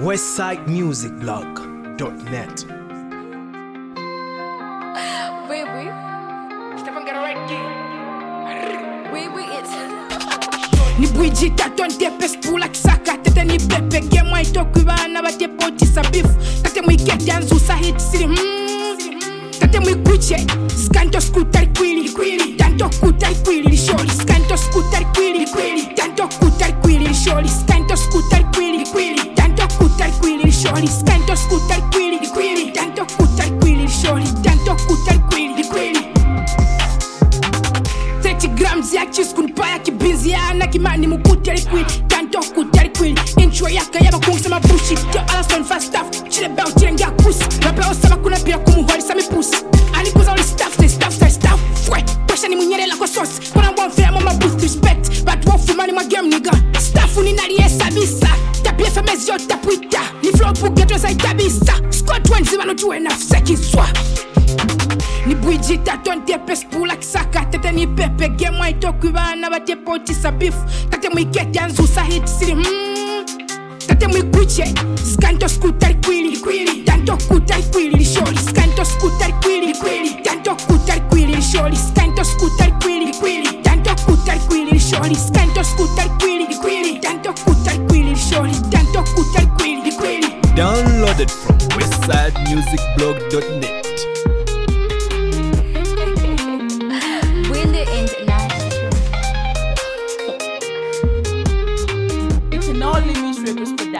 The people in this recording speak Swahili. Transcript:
westsidemusicblog.net. Ni bwijita tonte pespula kisaka tete ni pepe gemwa itokubana batepoti sabif tate mwikete anzusa hit siri tate mwikuche skanto scooter kwili tanto scooter kwili sholi skanto scooter kwili tanto scooter kwili sholi skanto scooter kwili tanto scooter kwili sholi skanto scooter kwili tanto scooter kwili sholi tanto scooter kwili 30 grams ya cheese kunpaya kibinzi ya na kimani mukuteri kwili tanto kuteri kwili intro yaka yaba kungisema bullshit yo alason fast stuff chile bell chenga pussy rape osama kuna pia kumuholi sami pussy alikuza oli stuff fwe kwesha ni munyerela kwa sauce kuna mwamfea mama boost respect but wafu mani mwa game nigga staff uninali sabisa tapi FMS yo tapuita ni flow pugeto za itabisa squad 20 wanotuwe na fsekizwa ni bwijita tonte pespula kisaka tete ni pepe gemwa itokubana batepoti sabif tate mwikete anzusa hit siri tate mwikuche skanto scooter kwili tanto scooter kwili sholi skanto scooter kwili tanto scooter kwili sholi skanto scooter kwili tanto scooter kwili sholi skanto scooter kwili tanto scooter kwili sholi tanto scooter kwili Downloaded from westsidemusicblog.net. No limits records.